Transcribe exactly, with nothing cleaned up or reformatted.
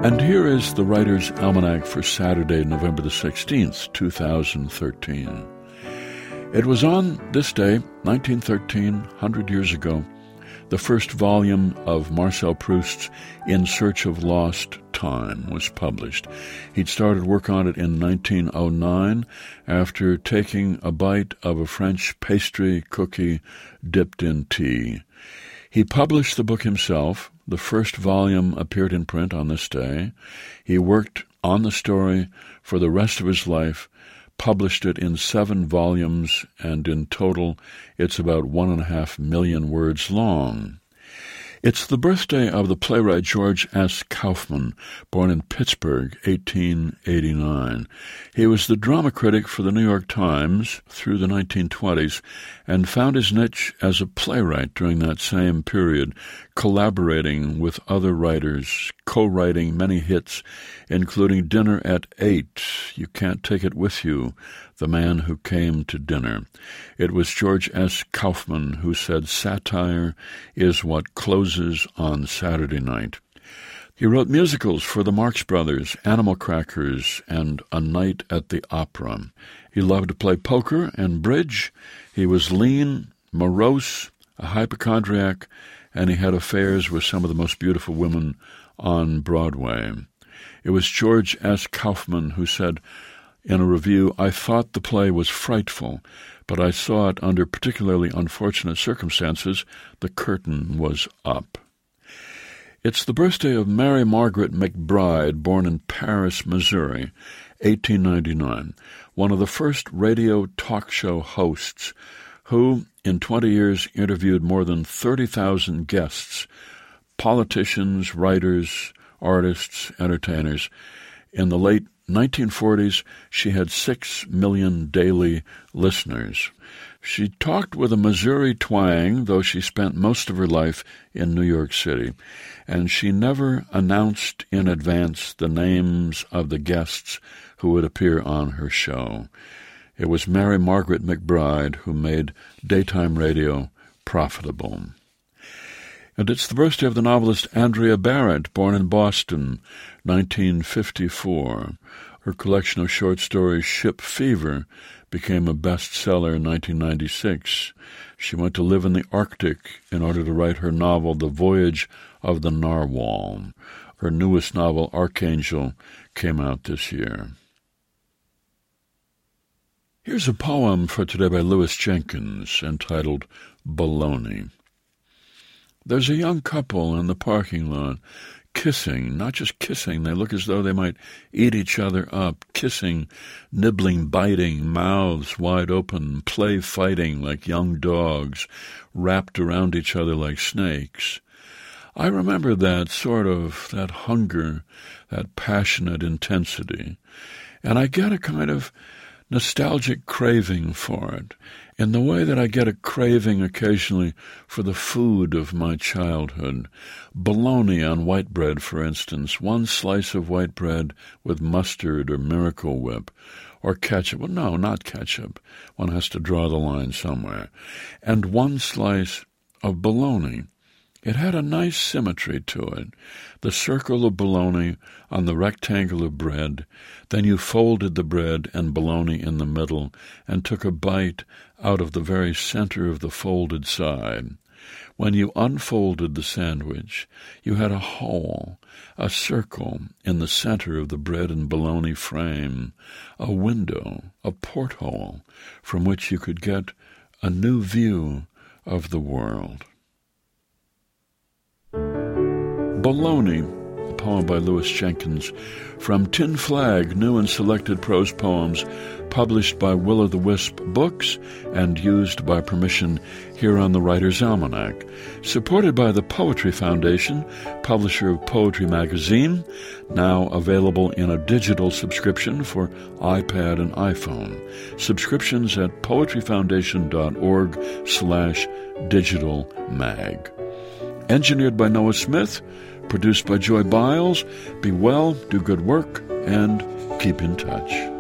And here is the Writer's Almanac for Saturday, November the sixteenth, two thousand thirteen. It was on this day, nineteen thirteen, one hundred years ago, the first volume of Marcel Proust's In Search of Lost Time was published. He'd started work on it in nineteen oh nine after taking a bite of a French pastry cookie dipped in tea. He published the book himself. The first volume appeared in print on this day. He worked on the story for the rest of his life, published it in seven volumes, and in total it's about one and a half million words long. It's the birthday of the playwright George S. Kaufman, born in Pittsburgh, eighteen eighty-nine. He was the drama critic for the New York Times through the nineteen twenties and found his niche as a playwright during that same period, collaborating with other writers, co-writing many hits, including Dinner at Eight, You Can't Take It With You, The Man Who Came to Dinner. It was George S. Kaufman who said satire is what closes on Saturday night. He wrote musicals for the Marx Brothers, Animal Crackers, and A Night at the Opera. He loved to play poker and bridge. He was lean, morose, a hypochondriac, and he had affairs with some of the most beautiful women on Broadway. It was George S. Kaufman who said in a review, "I thought the play was frightful, but I saw it under particularly unfortunate circumstances. The curtain was up." It's the birthday of Mary Margaret McBride, born in Paris, Missouri, eighteen ninety-nine, one of the first radio talk show hosts who, in twenty years, interviewed more than thirty thousand guests, politicians, writers, artists, entertainers. In the late nineteen forties, she had six million daily listeners. She talked with a Missouri twang, though she spent most of her life in New York City, and she never announced in advance the names of the guests who would appear on her show. It was Mary Margaret McBride who made daytime radio profitable. And it's the birthday of the novelist Andrea Barrett, born in Boston, nineteen fifty-four. Her collection of short stories, Ship Fever, became a bestseller in nineteen ninety-six. She went to live in the Arctic in order to write her novel, The Voyage of the Narwhal. Her newest novel, Archangel, came out this year. Here's a poem for today by Louis Jenkins, entitled Baloney. There's a young couple in the parking lot, kissing, not just kissing, they look as though they might eat each other up, kissing, nibbling, biting, mouths wide open, play fighting like young dogs, wrapped around each other like snakes. I remember that sort of, that hunger, that passionate intensity, and I get a kind of nostalgic craving for it, in the way that I get a craving occasionally for the food of my childhood. Bologna on white bread, for instance, one slice of white bread with mustard or Miracle Whip, or ketchup. Well, no, not ketchup. One has to draw the line somewhere. And one slice of bologna. It had a nice symmetry to it, the circle of bologna on the rectangle of bread. Then you folded the bread and bologna in the middle and took a bite out of the very center of the folded side. When you unfolded the sandwich, you had a hole, a circle in the center of the bread and bologna frame, a window, a porthole, from which you could get a new view of the world. Baloney, a poem by Louis Jenkins, from Tin Flag, new and selected prose poems, published by Will-o'-the-Wisp Books and used by permission here on the Writer's Almanac. Supported by the Poetry Foundation, publisher of Poetry Magazine, now available in a digital subscription for iPad and iPhone. Subscriptions at poetryfoundation.org slash digital mag. Engineered by Noah Smith, produced by Joy Biles. Be well, do good work, and keep in touch.